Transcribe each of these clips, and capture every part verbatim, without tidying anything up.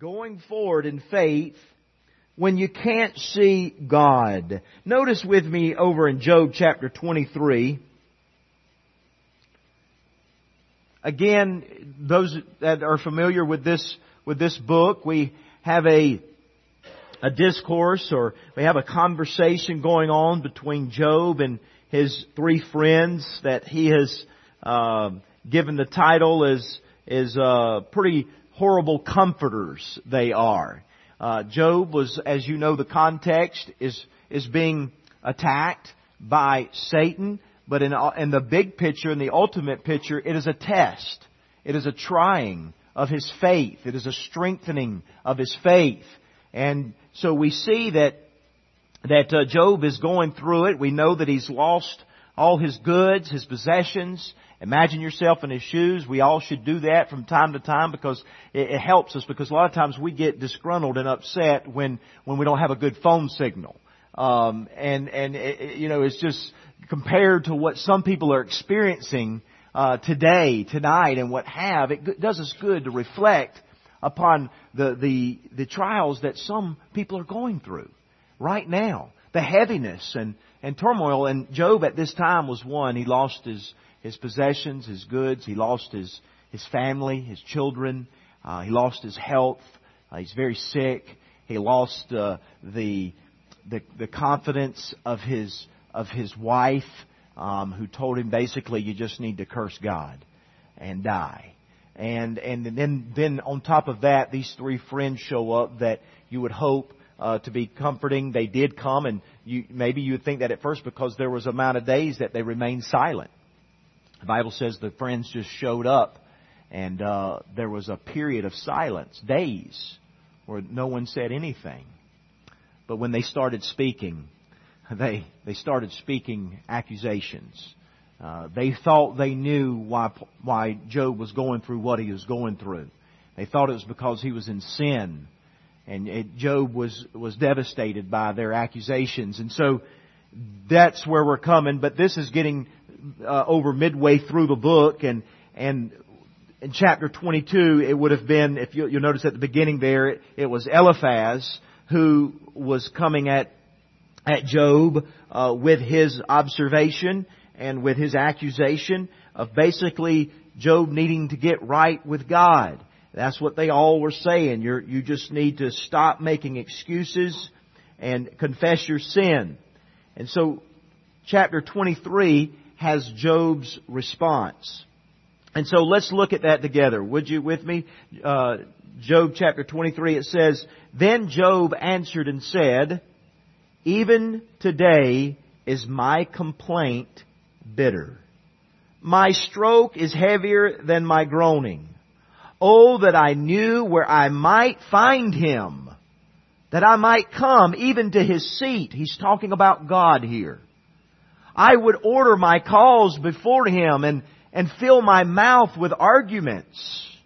going forward in faith when you can't see God. Notice with me over in Job chapter twenty-three. Again, those that are familiar with this with this book, we have a a discourse, or we have a conversation going on between Job and his three friends that he has uh, given the title as is uh, pretty horrible comforters. They are. Uh, Job was, as you know, the context is is being attacked by Satan. But in, in the big picture, in the ultimate picture, it is a test. It is a trying of his faith. It is a strengthening of his faith. And so we see that that uh, Job is going through it. We know that he's lost all his goods, his possessions. Imagine yourself in his shoes. We all should do that from time to time because it, it helps us. Because a lot of times we get disgruntled and upset when when we don't have a good phone signal. Um, and and it, you know, it's just compared to what some people are experiencing uh, today, tonight, and what have, it does us good to reflect upon the, the the trials that some people are going through right now, the heaviness and, and turmoil. And Job at this time was one. He lost his his possessions, his goods. He lost his his family, his children. Uh, he lost his health. Uh, he's very sick. He lost uh, the the the confidence of his of his wife, um, who told him basically, you just need to curse God and die. And and then then on top of that, these three friends show up that you would hope uh, to be comforting. They did come, and you maybe you would think that at first because there was an amount of days that they remained silent. The Bible says the friends just showed up, and uh, there was a period of silence, days, where no one said anything. But when they started speaking, They they started speaking accusations. Uh, they thought they knew why why Job was going through what he was going through. They thought it was because he was in sin, and it, Job was was devastated by their accusations. And so that's where we're coming. But this is getting uh, over midway through the book, and and in chapter twenty-two, it would have been, if you, you'll notice at the beginning there, it, it was Eliphaz who was coming at. at Job uh, with his observation and with his accusation of basically Job needing to get right with God. That's what they all were saying. You're, you just need to stop making excuses and confess your sin. And so chapter twenty-three has Job's response. And so let's look at that together. Would you with me? Uh, Job chapter twenty-three, it says, "Then Job answered and said, even today is my complaint bitter. My stroke is heavier than my groaning. Oh, that I knew where I might find him, that I might come even to his seat." He's talking about God here. "I would order my cause before him and, and fill my mouth with arguments.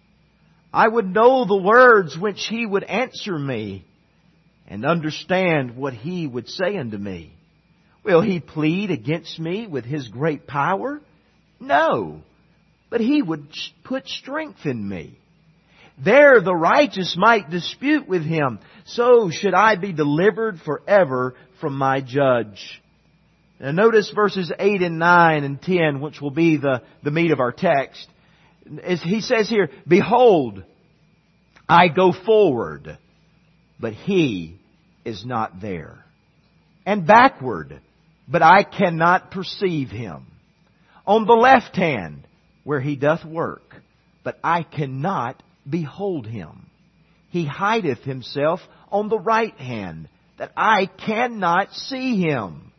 I would know the words which he would answer me, and understand what he would say unto me. Will he plead against me with his great power? No, but he would put strength in me. There the righteous might dispute with him. So should I be delivered forever from my judge." Now notice verses eight and nine and ten, which will be the, the meat of our text. He says here, "Behold, I go forward, but he is not there. And backward, but I cannot perceive him. On the left hand, where he doth work, but I cannot behold him. He hideth himself on the right hand, that I cannot see him.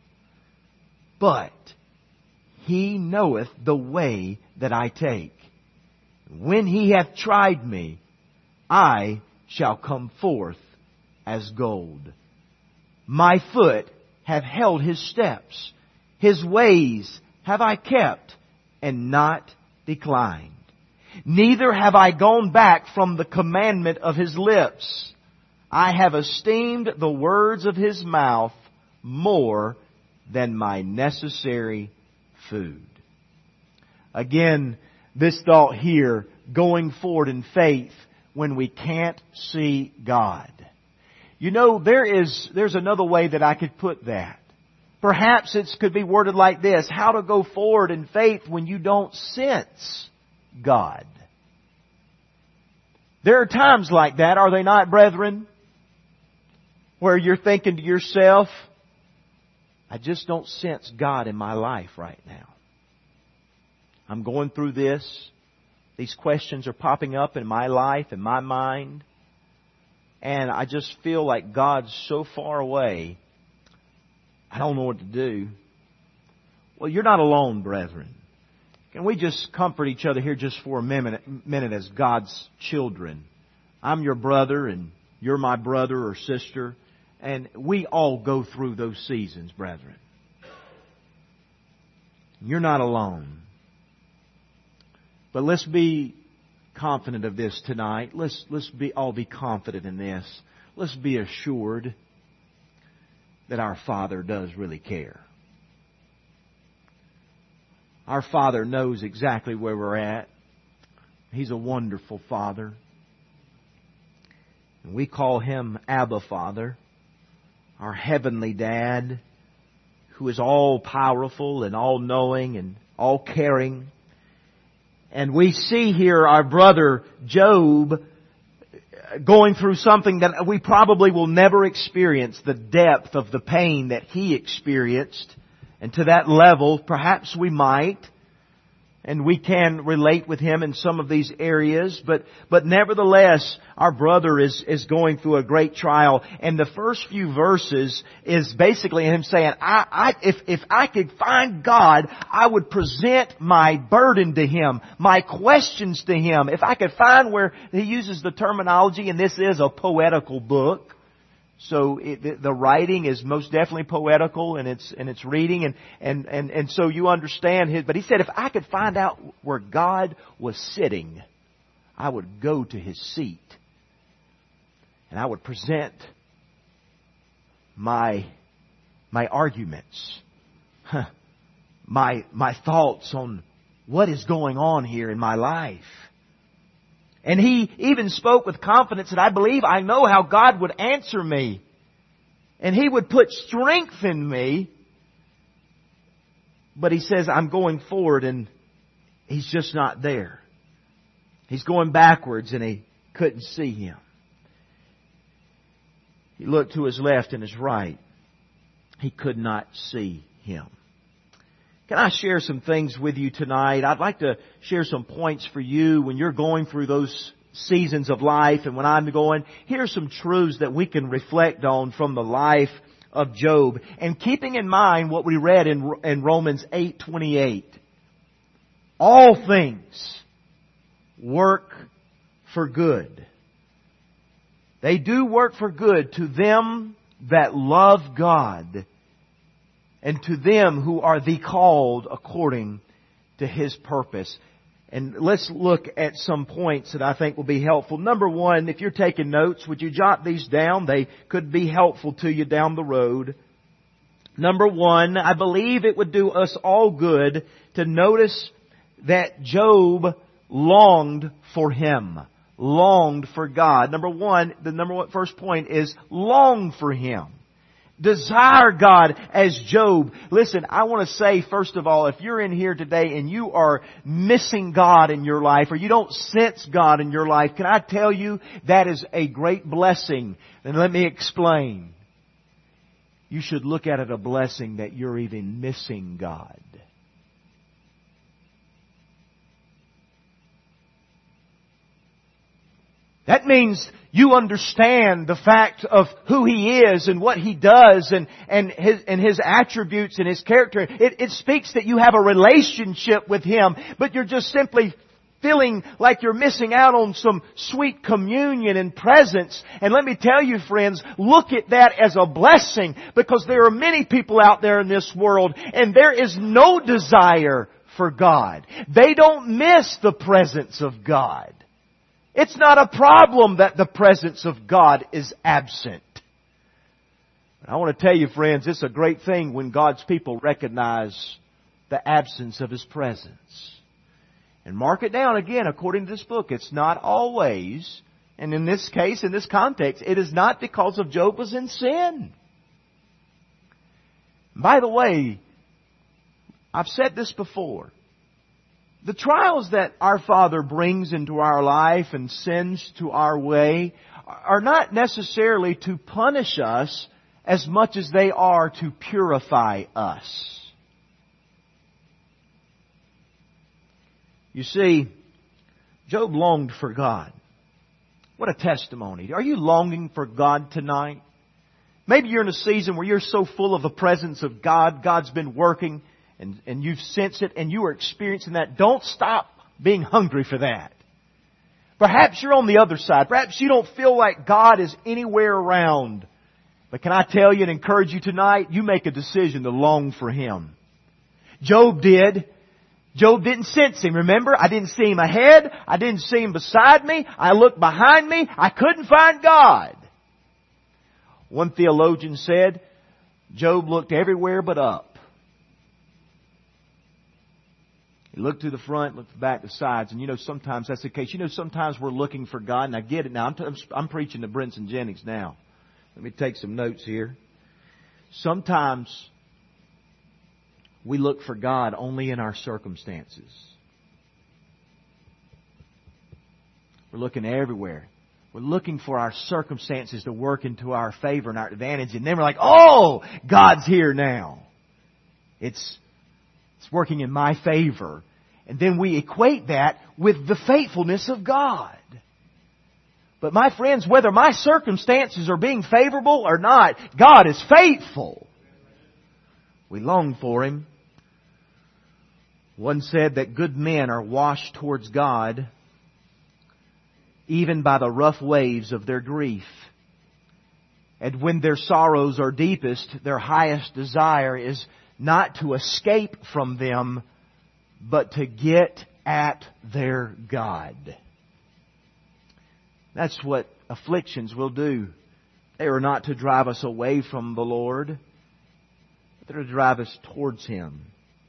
But he knoweth the way that I take. When he hath tried me, I shall come forth as gold. My foot hath held his steps. His ways have I kept and not declined. Neither have I gone back from the commandment of his lips. I have esteemed the words of his mouth more than my necessary food." Again, this thought here, going forward in faith when we can't see God. You know, there is, there's another way that I could put that. Perhaps it could be worded like this: how to go forward in faith when you don't sense God. There are times like that, are they not, brethren? Where you're thinking to yourself, I just don't sense God in my life right now. I'm going through this. These questions are popping up in my life, in my mind. And I just feel like God's so far away. I don't know what to do. Well, you're not alone, brethren. Can we just comfort each other here just for a minute, minute as God's children? I'm your brother and you're my brother or sister. And we all go through those seasons, brethren. You're not alone. But let's be confident of this tonight. Let's, let's be, all be confident in this. Let's be assured that our Father does really care. Our Father knows exactly where we're at. He's a wonderful Father. And we call Him Abba Father, our Heavenly Dad, who is all-powerful and all-knowing and all-caring. And we see here our brother Job going through something that we probably will never experience, the depth of the pain that he experienced. And to that level, perhaps we might, and we can relate with him in some of these areas, but, but nevertheless, our brother is, is going through a great trial. And the first few verses is basically him saying, I, I, if, if I could find God, I would present my burden to Him, my questions to Him. If I could find where he uses the terminology, and this is a poetical book, so it, the, the writing is most definitely poetical in its in its reading, and, and, and, and so you understand his. But he said, if I could find out where God was sitting, I would go to His seat, and I would present my my arguments, my my thoughts on what is going on here in my life. And he even spoke with confidence that I believe I know how God would answer me. And He would put strength in me. But he says, I'm going forward and He's just not there. He's going backwards and he couldn't see Him. He looked to his left and his right. He could not see Him. Can I share some things with you tonight? I'd like to share some points for you when you're going through those seasons of life and when I'm going. Here's some truths that we can reflect on from the life of Job. And keeping in mind what we read in, in Romans eight twenty-eight. All things work for good. They do work for good to them that love God, and to them who are the called according to His purpose. And let's look at some points that I think will be helpful. Number one, if you're taking notes, would you jot these down? They could be helpful to you down the road. Number one, I believe it would do us all good to notice that Job longed for Him. Longed for God. Number one, the number one first point is long for Him. Desire God as Job. Listen, I want to say, first of all, if you're in here today and you are missing God in your life, or you don't sense God in your life, can I tell you that is a great blessing? And let me explain. You should look at it a blessing that you're even missing God. That means you understand the fact of who He is and what He does and, and, his, and His attributes and His character. It, it speaks that you have a relationship with Him, but you're just simply feeling like you're missing out on some sweet communion and presence. And let me tell you, friends, look at that as a blessing, because there are many people out there in this world and there is no desire for God. They don't miss the presence of God. It's not a problem that the presence of God is absent. I want to tell you, friends, it's a great thing when God's people recognize the absence of His presence. And mark it down again, according to this book, it's not always And in this case, in this context, it is not because of Job was in sin. By the way, I've said this before. The trials that our Father brings into our life and sends to our way are not necessarily to punish us as much as they are to purify us. You see, Job longed for God. What a testimony. Are you longing for God tonight? Maybe you're in a season where you're so full of the presence of God, God's been working, and, and you've sensed it, and you are experiencing that. Don't stop being hungry for that. Perhaps you're on the other side. Perhaps you don't feel like God is anywhere around. But can I tell you and encourage you tonight, you make a decision to long for Him. Job did. Job didn't sense Him, remember? I didn't see Him ahead. I didn't see Him beside me. I looked behind me. I couldn't find God. One theologian said, Job looked everywhere but up. He looked to the front, looked to the back, the sides. And you know, sometimes that's the case. You know, sometimes we're looking for God. And I get it now. I'm, t- I'm preaching to Brinson Jennings now. Let me take some notes here. Sometimes we look for God only in our circumstances. We're looking everywhere. We're looking for our circumstances to work into our favor and our advantage. And then we're like, oh, God's here now. It's, it's working in my favor. And then we equate that with the faithfulness of God. But my friends, whether my circumstances are being favorable or not, God is faithful. We long for Him. One said that good men are washed towards God even by the rough waves of their grief. And when their sorrows are deepest, their highest desire is not to escape from them, but to get at their God. That's what afflictions will do. They are not to drive us away from the Lord, but they're to drive us towards Him.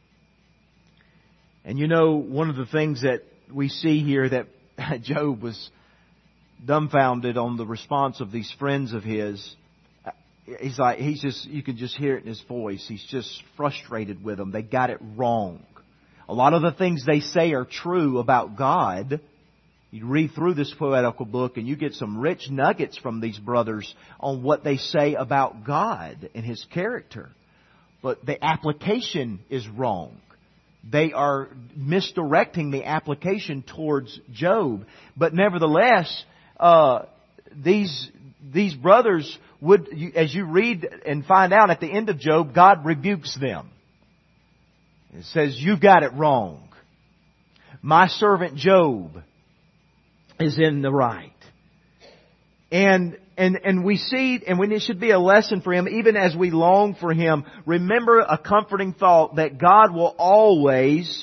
And you know, one of the things that we see here that Job was dumbfounded on the response of these friends of his. He's like, he's just, you can just hear it in his voice. He's just frustrated with them. They got it wrong. A lot of the things they say are true about God. You read through this poetical book and you get some rich nuggets from these brothers on what they say about God and His character. But the application is wrong. They are misdirecting the application towards Job. But nevertheless, uh, these these brothers would, as you read and find out at the end of Job, God rebukes them. It says, you've got it wrong. My servant Job is in the right. And and and we see, and when it should be a lesson for him, even as we long for Him, remember a comforting thought that God will always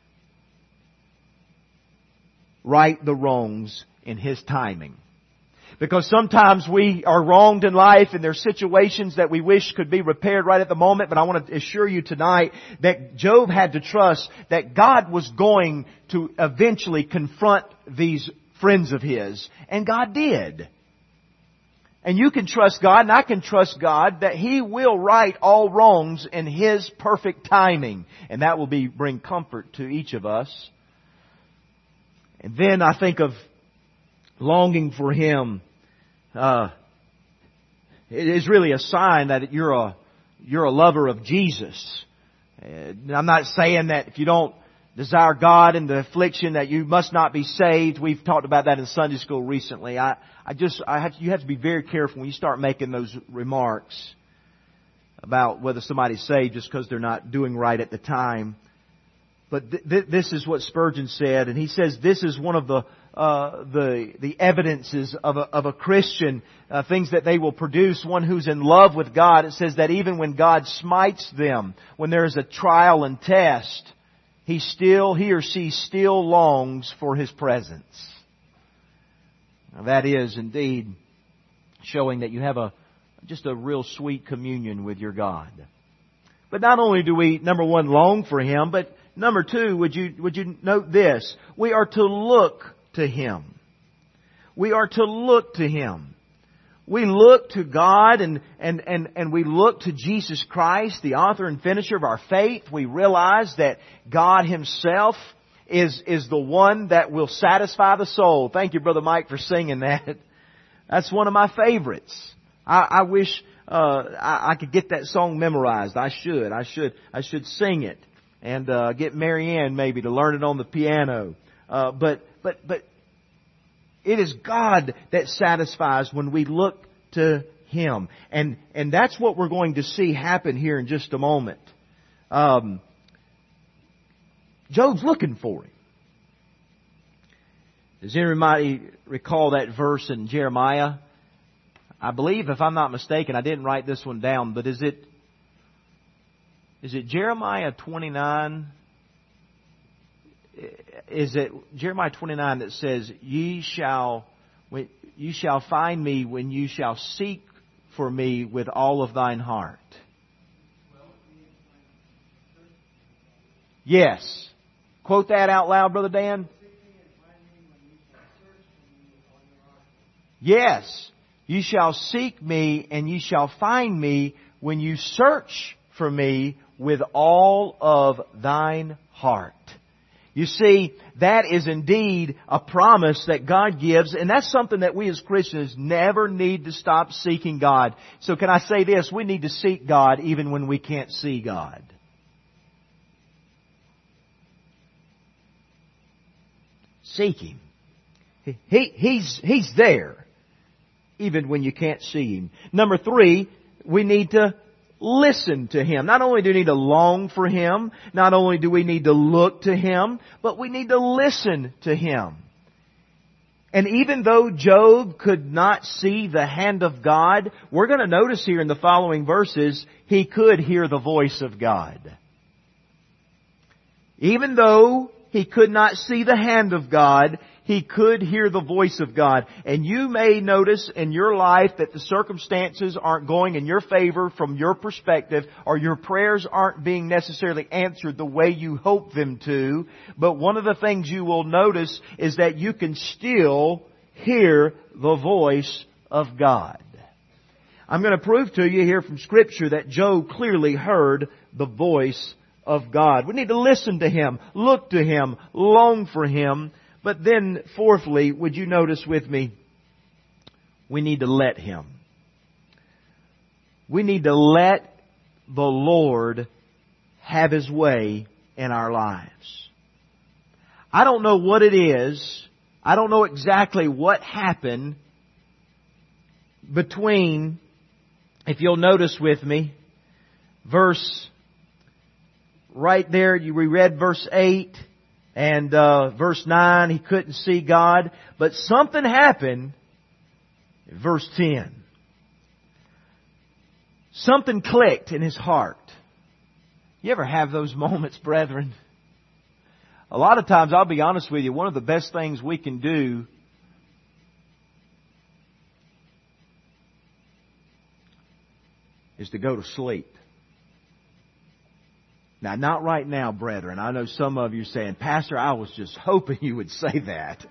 right the wrongs in His timing. Because sometimes we are wronged in life and there are situations that we wish could be repaired right at the moment. But I want to assure you tonight that Job had to trust that God was going to eventually confront these friends of his. And God did. And you can trust God, and I can trust God, that He will right all wrongs in His perfect timing. And that will be bring comfort to each of us. And then I think of longing for Him. Uh, it is really a sign that you're a you're a lover of Jesus. Uh, I'm not saying that if you don't desire God in the affliction that you must not be saved. We've talked about that in Sunday school recently. I, I just, I have, you have to be very careful when you start making those remarks about whether somebody's saved just because they're not doing right at the time. But th- th- this is what Spurgeon said, and he says this is one of the uh, the the evidences of a, of a Christian, uh, things that they will produce. One who's in love with God. It says that even when God smites them, when there is a trial and test, He still, he or she still longs for His presence. Now that is indeed showing that you have a just a real sweet communion with your God. But not only do we, number one, long for Him, but number two, would you would you note this? We are to look to Him. We are to look to Him. We look to God and, and, and, and we look to Jesus Christ, the author and finisher of our faith. We realize that God Himself is, is the one that will satisfy the soul. Thank you, Brother Mike, for singing that. That's one of my favorites. I, I wish uh, I, I could get that song memorized. I should. I should. I should sing it and uh, get Mary Ann maybe to learn it on the piano. Uh, but but but it is God that satisfies when we look to Him, and and that's what we're going to see happen here in just a moment. Um, Job's looking for Him. Does anybody recall that verse in Jeremiah? I believe, if I'm not mistaken, I didn't write this one down, but is it is it Jeremiah twenty-nine? Is it Jeremiah twenty-nine that says, "Ye shall, ye shall find me when you shall seek for me with all of thine heart"? Yes. Quote that out loud, Brother Dan. Yes. You shall seek me and you shall find me when you search for me with all of thine heart. You see, that is indeed a promise that God gives, and that's something that we as Christians never need to stop seeking God. So can I say this? We need to seek God even when we can't see God. Seek Him. He, he's, he's there, even when you can't see Him. Number three, we need to listen to Him. Not only do we need to long for Him, not only do we need to look to Him, but we need to listen to Him. And even though Job could not see the hand of God, we're going to notice here in the following verses, he could hear the voice of God. Even though he could not see the hand of God, he could hear the voice of God. And you may notice in your life that the circumstances aren't going in your favor from your perspective, or your prayers aren't being necessarily answered the way you hope them to. But one of the things you will notice is that you can still hear the voice of God. I'm going to prove to you here from Scripture that Job clearly heard the voice of God. We need to listen to Him, look to Him, long for Him. But then, fourthly, would you notice with me, we need to let Him. We need to let the Lord have His way in our lives. I don't know what it is. I don't know exactly what happened between, if you'll notice with me, verse, right there, we read verse eight. And uh, verse nine, he couldn't see God. But something happened in verse ten. Something clicked in his heart. You ever have those moments, brethren? A lot of times, I'll be honest with you, one of the best things we can do is to go to sleep. Now, not right now, brethren. I know some of you are saying, "Pastor, I was just hoping you would say that."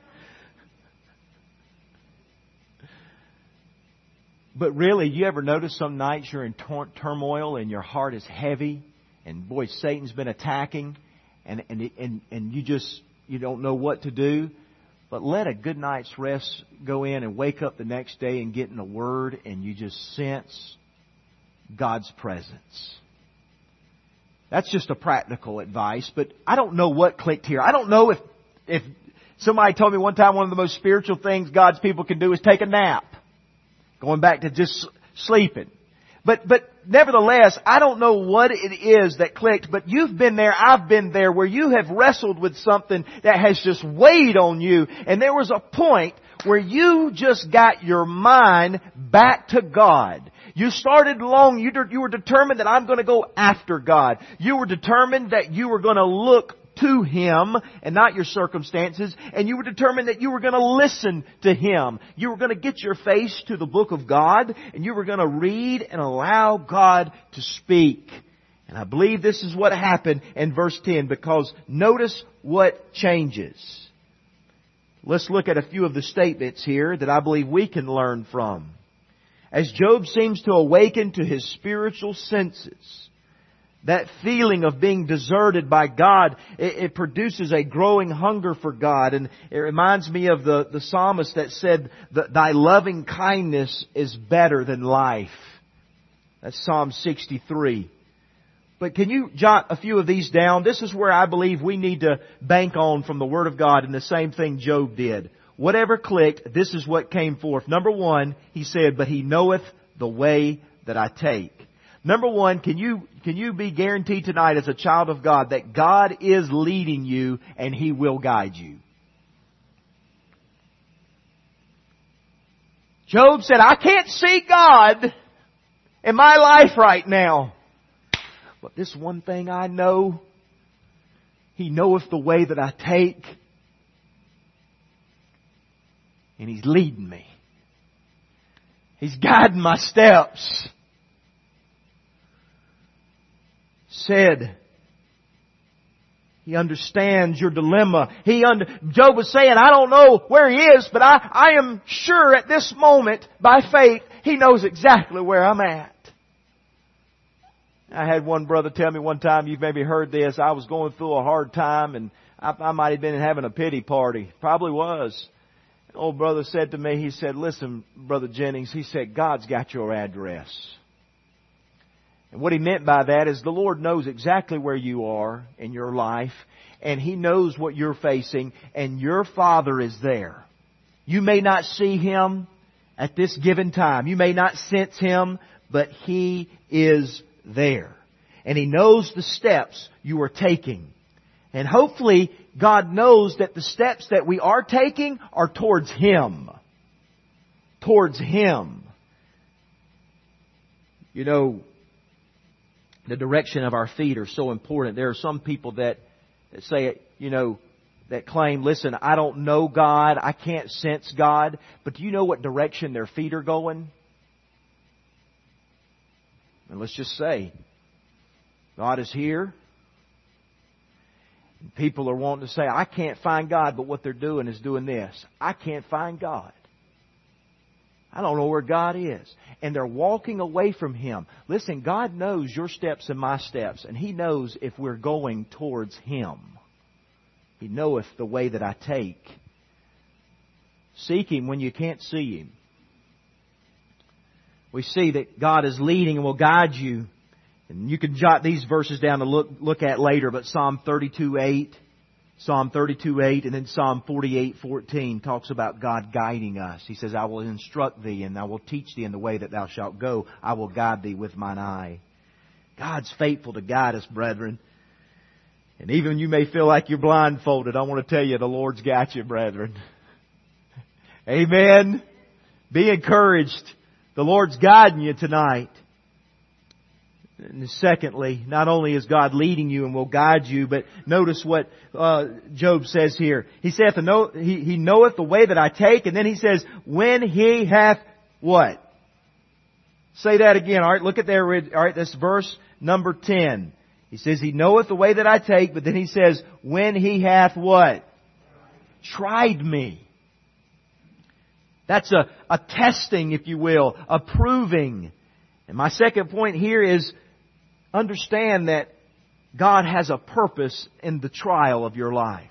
But really, you ever notice some nights you're in tor- turmoil and your heart is heavy, and boy, Satan's been attacking, and and and and you just you don't know what to do. But let a good night's rest go in, and wake up the next day and get in the Word, and you just sense God's presence. That's just a practical advice, but I don't know what clicked here. I don't know if, if somebody told me one time one of the most spiritual things God's people can do is take a nap. Going back to just sleeping. But, but nevertheless, I don't know what it is that clicked, but you've been there, I've been there, where you have wrestled with something that has just weighed on you, and there was a point where you just got your mind back to God. You started long, you, de- you were determined that I'm going to go after God. You were determined that you were going to look to Him and not your circumstances. And you were determined that you were going to listen to Him. You were going to get your face to the book of God, and you were going to read and allow God to speak. And I believe this is what happened in verse ten, because notice what changes. Let's look at a few of the statements here that I believe we can learn from. As Job seems to awaken to his spiritual senses, that feeling of being deserted by God, it, it produces a growing hunger for God. And it reminds me of the, the psalmist that said, Thy loving kindness is better than life. That's Psalm sixty-three. But can you jot a few of these down? This is where I believe we need to bank on from the Word of God, and the same thing Job did. Whatever clicked, this is what came forth. Number one, he said, but He knoweth the way that I take. Number one, can you, can you be guaranteed tonight as a child of God that God is leading you and He will guide you? Job said, I can't see God in my life right now. But this one thing I know, He knoweth the way that I take. And He's leading me. He's guiding my steps. Said, He understands your dilemma. He under, Job was saying, I don't know where he is, but I, I am sure at this moment, by faith, He knows exactly where I'm at. I had one brother tell me one time, you've maybe heard this, I was going through a hard time and I, I might have been having a pity party. Probably was. An old brother said to me, he said, listen, Brother Jennings, he said, God's got your address. And what he meant by that is the Lord knows exactly where you are in your life, and He knows what you're facing, and your Father is there. You may not see Him at this given time. You may not sense Him, but He is there. And He knows the steps you are taking. And hopefully God knows that the steps that we are taking are towards Him. Towards Him. You know, the direction of our feet are so important. There are some people that, that say, you know, that claim, listen, I don't know God, I can't sense God. But do you know what direction their feet are going? And let's just say, God is here. And people are wanting to say, I can't find God, but what they're doing is doing this. I can't find God. I don't know where God is. And they're walking away from Him. Listen, God knows your steps and my steps. And He knows if we're going towards Him. He knoweth the way that I take. Seek Him when you can't see Him. We see that God is leading and will guide you. And you can jot these verses down to look, look at later. But Psalm thirty-two eight, Psalm thirty-two eight, and then Psalm forty-eight fourteen talks about God guiding us. He says, I will instruct thee and I will teach thee in the way that thou shalt go. I will guide thee with mine eye. God's faithful to guide us, brethren. And even you may feel like you're blindfolded, I want to tell you the Lord's got you, brethren. Amen. Be encouraged. The Lord's guiding you tonight. And secondly, not only is God leading you and will guide you, but notice what uh, Job says here. He saith, he, he knoweth the way that I take, and then he says, when He hath what? Say that again. All right, look at there. All right, this verse number ten. He says, He knoweth the way that I take, but then he says, when He hath what? Tried me. That's a, a testing, if you will, a proving. And my second point here is understand that God has a purpose in the trial of your life.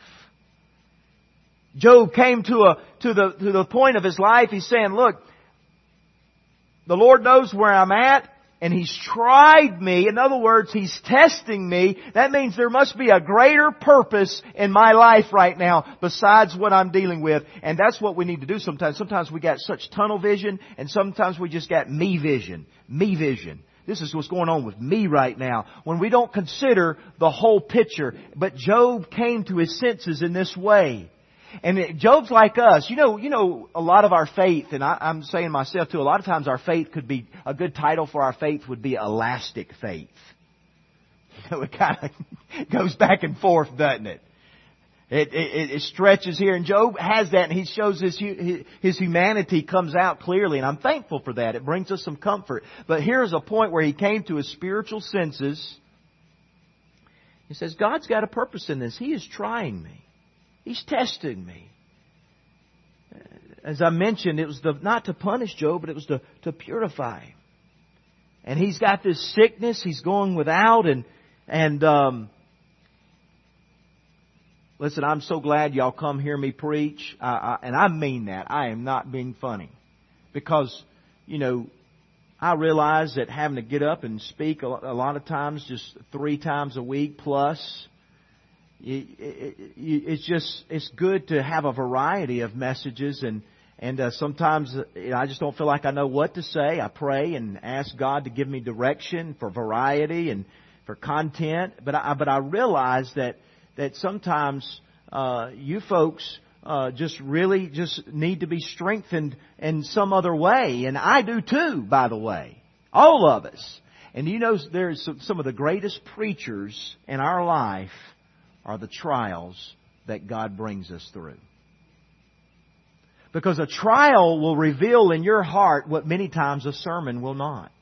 Job came to a to the to the point of his life. He's saying, look, the Lord knows where I'm at, and He's tried me. In other words, He's testing me. That means there must be a greater purpose in my life right now besides what I'm dealing with. And that's what we need to do sometimes. Sometimes we got such tunnel vision, and sometimes we just got me vision. Me vision. This is what's going on with me right now. When we don't consider the whole picture. But Job came to his senses in this way. And it, Job's like us. You know, you know, a lot of our faith, and I, I'm saying myself too, a lot of times our faith could be, a good title for our faith would be elastic faith. You know, it kind of goes back and forth, doesn't it? It, it, it stretches here, and Job has that, and he shows his, his humanity comes out clearly, and I'm thankful for that. It brings us some comfort. But here's a point where he came to his spiritual senses. He says, God's got a purpose in this. He is trying me. He's testing me. as I mentioned, it was the, not to punish Job, but it was to, to purify him. And he's got this sickness. He's going without. And, and um, listen, I'm so glad y'all come hear me preach. I, I, and I mean that. I am not being funny. Because, you know, I realize that having to get up and speak a lot of times, just three times a week plus, it's just, it's good to have a variety of messages. And, and uh, sometimes you know, I just don't feel like I know what to say. I pray and ask God to give me direction for variety and for content. But I, but I realize that, that sometimes uh, you folks Uh, just really just need to be strengthened in some other way. And I do too, by the way. All of us. And you know, there's some, some of the greatest preachers in our life are the trials that God brings us through. Because a trial will reveal in your heart what many times a sermon will not.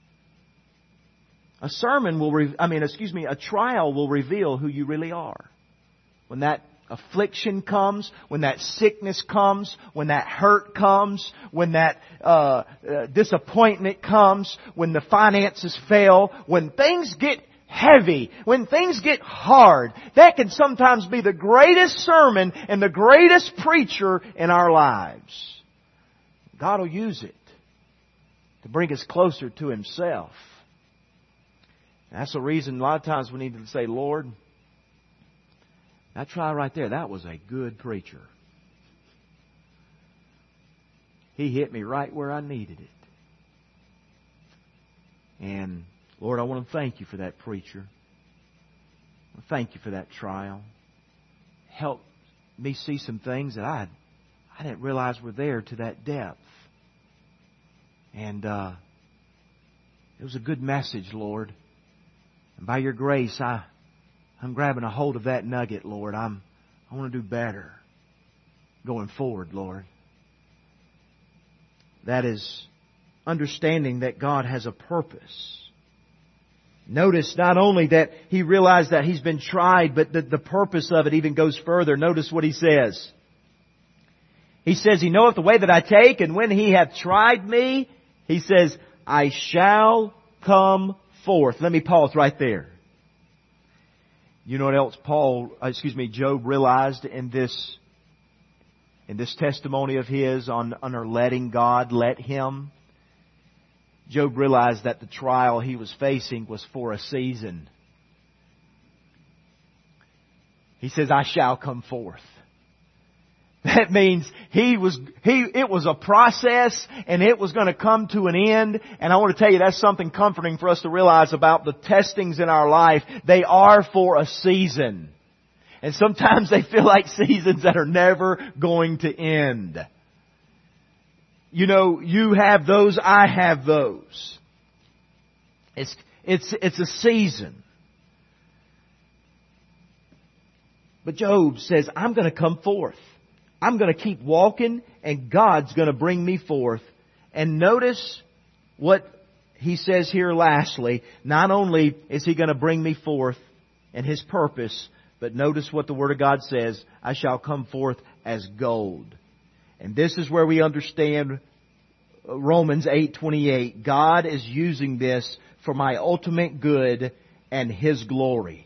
A sermon will, re- I mean, excuse me, a trial will reveal who you really are. When that affliction comes, when that sickness comes, when that hurt comes, when that uh, uh, disappointment comes, when the finances fail, when things get heavy, when things get hard, that can sometimes be the greatest sermon and the greatest preacher in our lives. God will use it to bring us closer to Himself. That's the reason a lot of times we need to say, Lord, that trial right there, that was a good preacher. He hit me right where I needed it. And Lord, I want to thank You for that preacher. I want to thank You for that trial. Help me see some things that I I didn't realize were there to that depth. And uh, it was a good message, Lord. And by Your grace, I I'm grabbing a hold of that nugget, Lord. I'm, I want to do better going forward, Lord. That is understanding that God has a purpose. Notice not only that he realized that he's been tried, but the, the purpose of it even goes further. Notice what he says. He says, He knoweth the way that I take, and when He hath tried me, He says, I shall come forth. Let me pause right there. You know what else Paul, excuse me, Job realized in this, in this testimony of his on, on her letting God let him? Job realized that the trial he was facing was for a season. He says, I shall come forth. That means he was, he, it was a process and it was going to come to an end. And I want to tell you that's something comforting for us to realize about the testings in our life. They are for a season. And sometimes they feel like seasons that are never going to end. You know, you have those, I have those. It's, it's, it's a season. But Job says, I'm going to come forth. I'm going to keep walking and God's going to bring me forth. And notice what he says here lastly. Not only is He going to bring me forth in His purpose, but notice what the Word of God says. I shall come forth as gold. And this is where we understand Romans eight twenty-eight. God is using this for my ultimate good and His glory.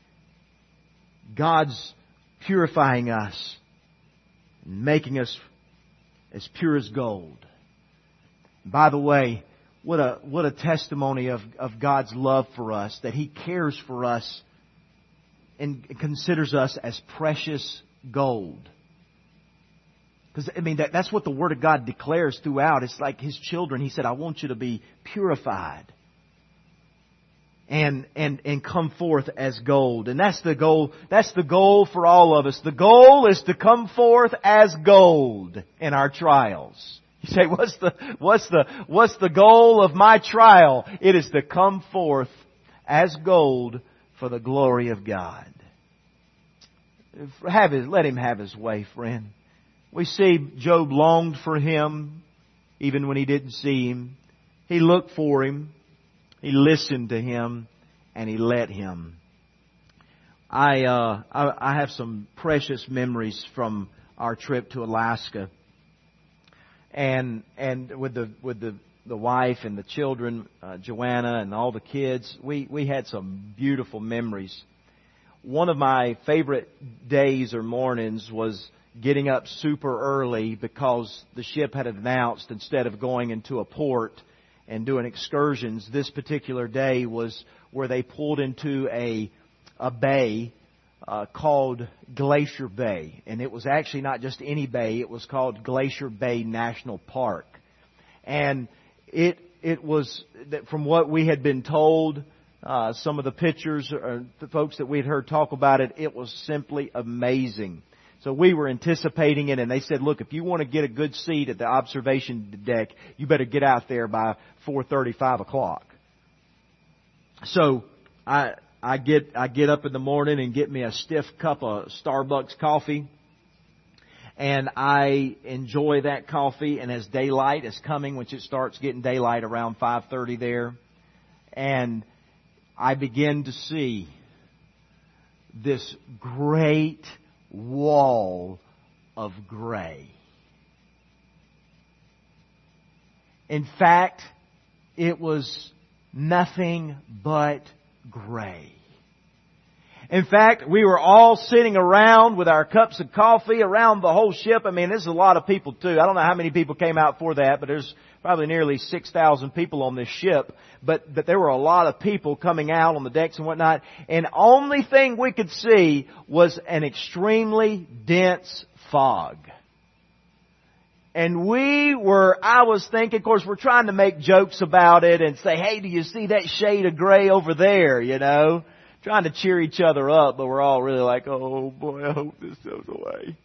God's purifying us, making us as pure as gold. By the way, what a what a testimony of, of God's love for us, that He cares for us and considers us as precious gold. Because, I mean, that, that's what the Word of God declares throughout. It's like His children. He said, I want you to be purified and and and come forth as gold. And that's the goal. That's the goal for all of us. The goal is to come forth as gold in our trials. You say, what's the what's the what's the goal of my trial? It is to come forth as gold for the glory of God. Have his, let Him have His way, friend. We see Job longed for Him even when he didn't see Him. He looked for Him. He listened to Him, and He let Him. I, uh, I I have some precious memories from our trip to Alaska. and and with the with the the wife and the children, uh, Joanna and all the kids, we we had some beautiful memories. One of my favorite days or mornings was getting up super early because the ship had announced, instead of going into a port and doing excursions, this particular day was where they pulled into a a bay uh, called Glacier Bay. And it was actually not just any bay, it was called Glacier Bay National Park. And it it was, from what we had been told, uh, some of the pictures, or the folks that we had heard talk about it, it was simply amazing. So we were anticipating it, and they said, look, if you want to get a good seat at the observation deck, you better get out there by four thirty, five o'clock. So I I get I get up in the morning and get me a stiff cup of Starbucks coffee, and I enjoy that coffee. And as daylight is coming, which it starts getting daylight around five thirty there, and I begin to see this great wall of gray. In fact, it was nothing but gray. In fact, we were all sitting around with our cups of coffee around the whole ship. I mean, this is a lot of people too. I don't know how many people came out for that, but there's probably nearly six thousand people on this ship. But, but there were a lot of people coming out on the decks and whatnot. And only thing we could see was an extremely dense fog. And we were, I was thinking, of course, we're trying to make jokes about it and say, hey, do you see that shade of gray over there, you know? Trying to cheer each other up, but we're all really like, oh boy, I hope this goes away.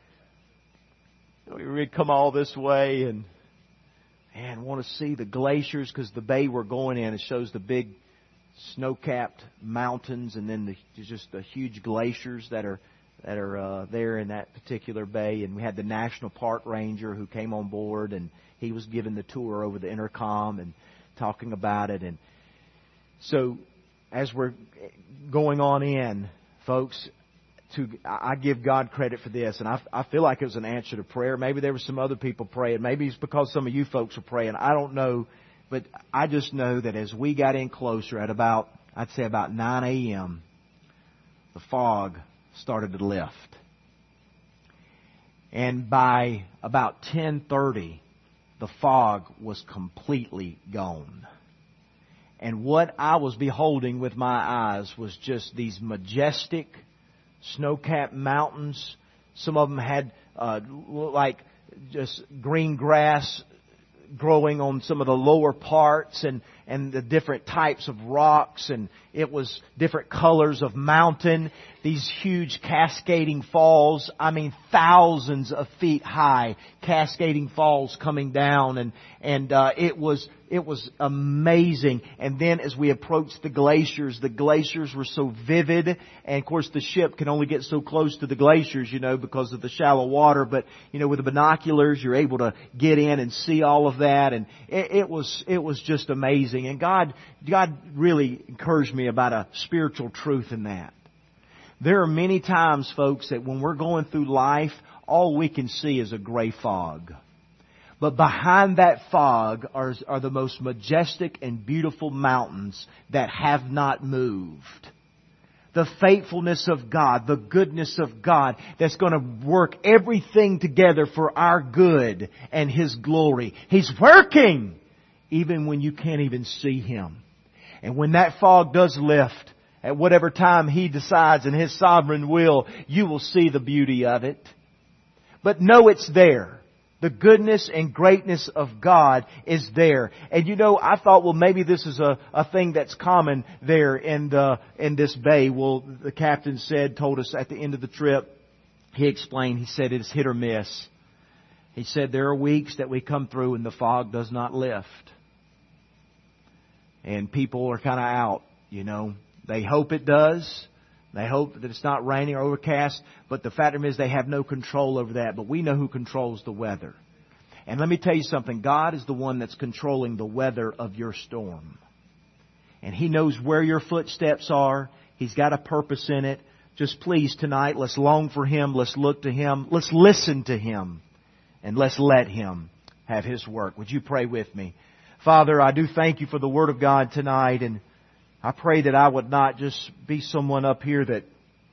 We would come all this way and, and want to see the glaciers, because the bay we're going in, it shows the big snow-capped mountains and then the, just the huge glaciers that are that are uh, there in that particular bay. And we had the National Park Ranger who came on board, and he was giving the tour over the intercom and talking about it. And so as we're going on in, folks, to I give God credit for this, and I, I feel like it was an answer to prayer. Maybe there were some other people praying. Maybe it's because some of you folks were praying. I don't know, but I just know that as we got in closer at about, I'd say about nine a.m., the fog started to lift. And by about ten thirty, the fog was completely gone. And what I was beholding with my eyes was just these majestic snow-capped mountains. Some of them had uh, like just green grass growing on some of the lower parts, and, and the different types of rocks, and it was different colors of mountain. These huge cascading falls, I mean thousands of feet high, cascading falls coming down, and and uh, it was it was amazing. And then as we approached the glaciers, the glaciers were so vivid, and of course the ship can only get so close to the glaciers, you know, because of the shallow water. But you know, with the binoculars, you're able to get in and see all of that, and it, it was it was just amazing. And God God really encouraged me about a spiritual truth in that. There are many times, folks, that when we're going through life, all we can see is a gray fog. But behind that fog are, are the most majestic and beautiful mountains that have not moved. The faithfulness of God, the goodness of God that's going to work everything together for our good and His glory. He's working even when you can't even see Him. And when that fog does lift, at whatever time He decides in His sovereign will, you will see the beauty of it. But know it's there. The goodness and greatness of God is there. And you know, I thought, well, maybe this is a, a thing that's common there in the, in this bay. Well, the captain said, told us at the end of the trip, he explained, he said it's hit or miss. He said there are weeks that we come through and the fog does not lift. And people are kind of out, you know. They hope it does. They hope that it's not raining or overcast. But the fact is they have no control over that. But we know who controls the weather. And let me tell you something. God is the one that's controlling the weather of your storm. And He knows where your footsteps are. He's got a purpose in it. Just please tonight, let's long for Him. Let's look to Him. Let's listen to Him. And let's let Him have His work. Would you pray with me? Father, I do thank You for the Word of God tonight, and I pray that I would not just be someone up here that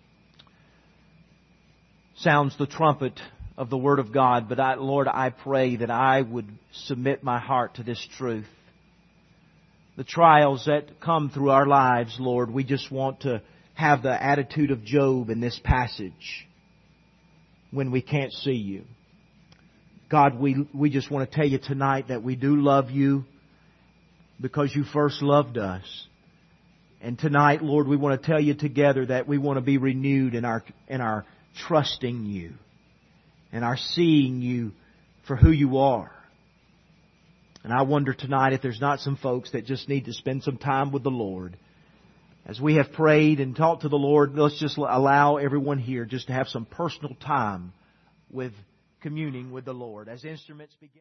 sounds the trumpet of the Word of God, but I, Lord, I pray that I would submit my heart to this truth. The trials that come through our lives, Lord, we just want to have the attitude of Job in this passage when we can't see You. God, we, we just want to tell You tonight that we do love You because You first loved us. And tonight, Lord, we want to tell You together that we want to be renewed in our, in our trusting You and our seeing You for who You are. And I wonder tonight if there's not some folks that just need to spend some time with the Lord. As we have prayed and talked to the Lord, let's just allow everyone here just to have some personal time with communing with the Lord as instruments begin.